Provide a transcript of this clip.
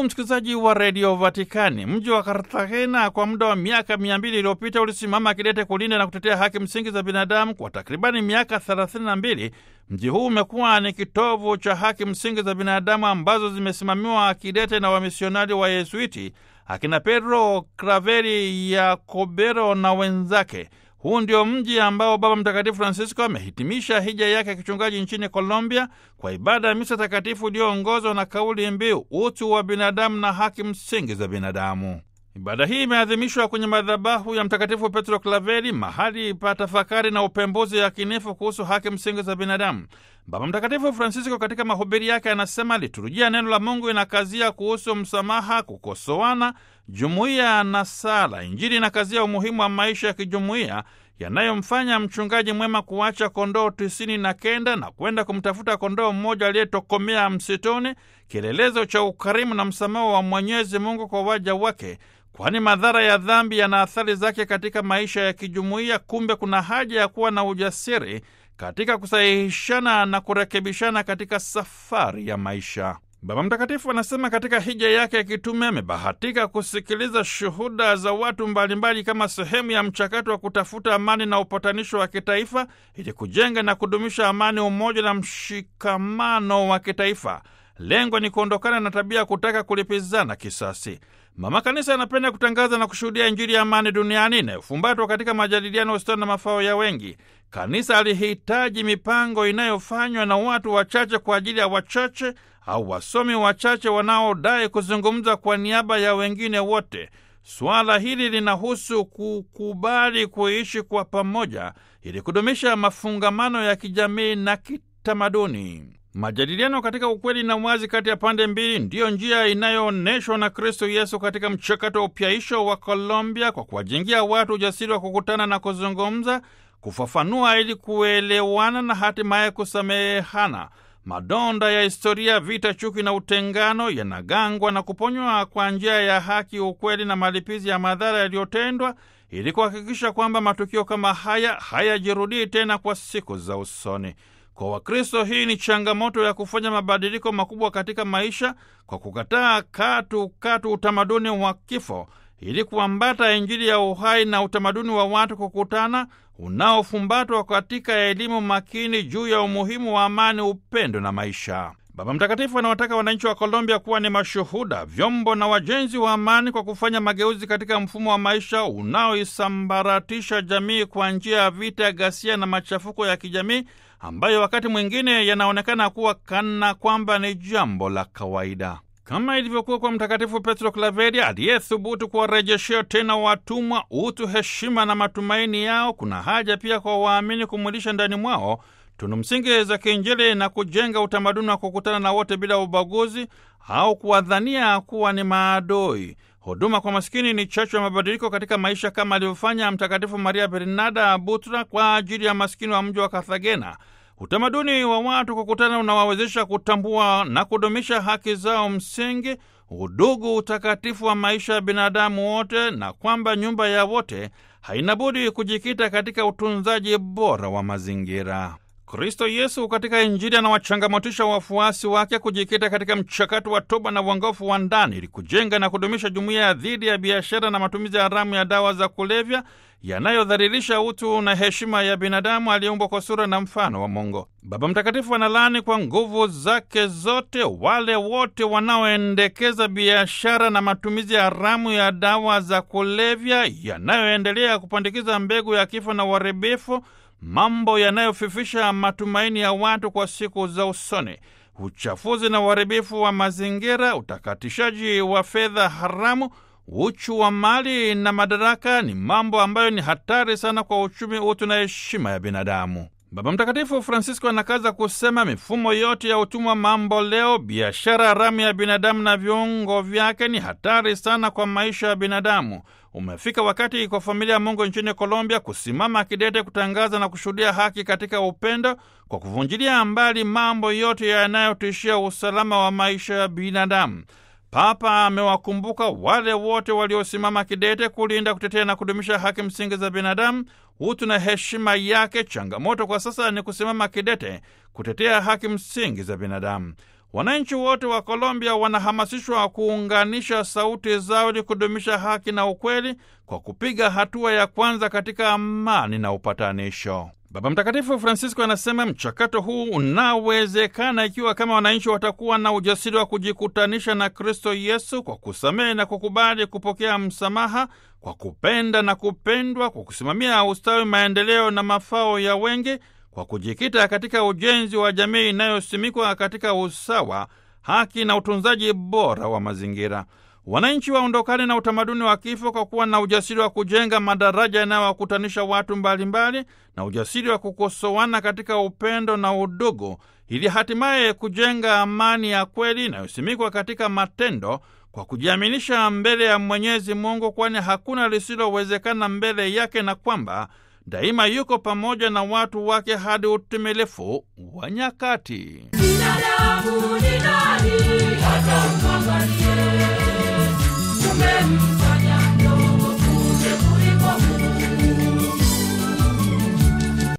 msikilizaji wa redio Vatikani, mji wa Cartagena kwa muda wa miaka 200 iliyopita ulisimama kidete kulinda na kutetea haki msingi za binadamu. Kwa takribani miaka 32 mji huu umekuwa ni kitovu cha haki msingi za binadamu ambazo zimesimamiwa kidete na wamisionari wa Yesuiti akina Pedro Craveri, Yakobero na wenzake. Huu ndio mji ambao Baba Mtakatifu Francisco amehitimisha hija yake ya kichungaji nchini Colombia kwa ibada ya misa takatifu iliyoongozwa na kauli mbiu utu wa binadamu na haki msingi za binadamu. Ibada hii imeadhimishwa kwenye madhabahu ya Mtakatifu Petro Claveri, mahali pa tafakari na upembuzi yakinifu kuhusu haki msingi za binadamu. Baba Mtakatifu Francisco katika mahubiri yake anasema liturujia neno la Mungu inakazia kuhusu msamaha, kukosoana, jumuiya na sala. Injili inakazia umuhimu wa maisha ya kijumuiya yanayomfanya mchungaji mwema kuacha kondoo 99 na kwenda kumtafuta kondoo mmoja aliyetokomea msituni, kielelezo cha ukarimu na msamaha wa Mwenyezi Mungu kwa waja wake, kwani madhara ya dhambi yana athari zake katika maisha ya kijumuiya. Kumbe kuna haja ya kuwa na ujasiri katika kusahihishana na kurekebishana katika safari ya maisha. Baba Mtakatifu anasema katika hija yake ya kitume amebahatika kusikiliza shuhuda za watu mbalimbali kama sehemu ya mchakato wa kutafuta amani na upatanisho wa kitaifa ili kujenga na kudumisha amani, umoja na mshikamano wa kitaifa. Lengo ni kuondokana na tabia ya kutaka kulipizana kisasi. Mama Kanisa anapenda kutangaza na kushuhudia Injili ya amani duniani inayofumbatwa katika majadiliano, ustawi na mafao ya wengi. Kanisa alihitaji mipango inayofanywa na watu wachache kwa ajili ya wachache au wasomi wachache wanaodai kuzungumza kwa niaba ya wengine wote. Suala hili linahusu kukubali kuishi kwa pamoja ili kudumisha mafungamano ya kijamii na kitamaduni. Majadiliano katika ukweli na wazi kati ya pande mbili ndiyo njia inayoonyeshwa na Kristo Yesu katika mchakato wa upyaisho wa Colombia, kwa kuwajengea watu ujasiri wa kukutana na kuzungumza, kufafanua ili kuelewana na hatimaye kusamehana. Madonda ya historia, vita, chuki na utengano yanagangwa na kuponywa kwa njia ya haki, ukweli na malipizi ya madhara yaliyotendwa, ili kuhakikisha kwamba matukio kama haya hayajirudii tena kwa siku za usoni. Kwa Wakristo hii ni changamoto ya kufanya mabadiliko makubwa katika maisha kwa kukataa katu utamaduni wa kifo ili kuambata Injili ya uhai na utamaduni wa watu kukutana unaofumbatwa katika elimu makini juu ya umuhimu wa amani, upendo na maisha. Baba Mtakatifu anawataka wananchi wa Colombia kuwa ni mashuhuda, vyombo na wajenzi wa amani kwa kufanya mageuzi katika mfumo wa maisha unaoisambaratisha jamii kwa njia ya vita, ghasia na machafuko ya kijamii ambayo wakati mwingine yanaonekana kuwa kana kwamba ni jambo la kawaida. Kama ilivyokuwa kwa Mtakatifu Petro Claveri aliyethubutu kuwarejeshea tena watumwa utu, heshima na matumaini yao, kuna haja pia kwa waamini kumwilisha ndani mwao tunu msingi za kiinjili na kujenga utamaduni wa kukutana na wote bila ubaguzi au kuwadhania kuwa ni maadui. Huduma kwa maskini ni chachu ya mabadiliko katika maisha, kama alivyofanya Mtakatifu Maria Bernarda Abutra kwa ajili ya maskini wa mji wa Cartagena. Utamaduni wa watu kukutana unawawezesha kutambua na kudumisha haki zao msingi, udugu, utakatifu wa maisha ya binadamu wote, na kwamba nyumba ya wote haina budi kujikita katika utunzaji bora wa mazingira. Kristo Yesu katika Injili anawachangamotisha wafuasi wake kujikita katika mchakato wa toba na uongofu wa ndani ili kujenga na kudumisha jumuiya dhidi ya biashara na matumizi haramu ya dawa za kulevya yanayodhalilisha utu na heshima ya binadamu aliyeumbwa kwa sura na mfano wa Mungu. Baba Mtakatifu analaani kwa nguvu zake zote wale wote wanaoendekeza biashara na matumizi haramu ya dawa za kulevya yanayoendelea kupandikiza mbegu ya kifo na uharibifu, mambo yanayofifisha matumaini ya watu kwa siku za usoni. Uchafuzi na uharibifu wa mazingira, utakatishaji wa fedha haramu, uchu wa mali na madaraka ni mambo ambayo ni hatari sana kwa uchumi, utu na heshima ya binadamu. Baba Mtakatifu Francisco anakaza kusema mifumo yote ya utumwa mambo leo, biashara haramu ya binadamu na viungo vyake ni hatari sana kwa maisha ya binadamu. Umefika wakati kwa familia ya Mungu nchini Colombia kusimama kidete kutangaza na kushuhudia haki katika upendo kwa kuvunjilia mbali mambo yote yanayotishia usalama wa maisha ya binadamu. Papa amewakumbuka wale wote waliosimama kidete kulinda, kutetea na kudumisha haki msingi za binadamu, utu na heshima yake. Changamoto kwa sasa ni kusimama kidete kutetea haki msingi za binadamu. Wananchi wote wa Colombia wanahamasishwa kuunganisha sauti zao ili kudumisha haki na ukweli kwa kupiga hatua ya kwanza katika amani na upatanisho. Baba Mtakatifu Francisco anasema mchakato huu unawezekana ikiwa kama wananchi watakuwa na ujasiri wa kujikutanisha na Kristo Yesu kwa kusamehe na kukubali kupokea msamaha, kwa kupenda na kupendwa, kwa kusimamia ustawi, maendeleo na mafao ya wengi, kwa kujikita katika ujenzi wa jamii inayosimikwa katika usawa, haki na utunzaji bora wa mazingira. Wananchi waondokane na utamaduni wa kifo kwa kuwa na ujasiri wa kujenga madaraja yanayowakutanisha watu mbalimbali na ujasiri wa kukosoana katika upendo na udugu, ili hatimaye kujenga amani ya kweli inayosimikwa katika matendo kwa kujiaminisha mbele ya Mwenyezi Mungu, kwani hakuna lisilowezekana mbele yake, na kwamba daima yuko pamoja na watu wake hadi utimilifu wa nyakati.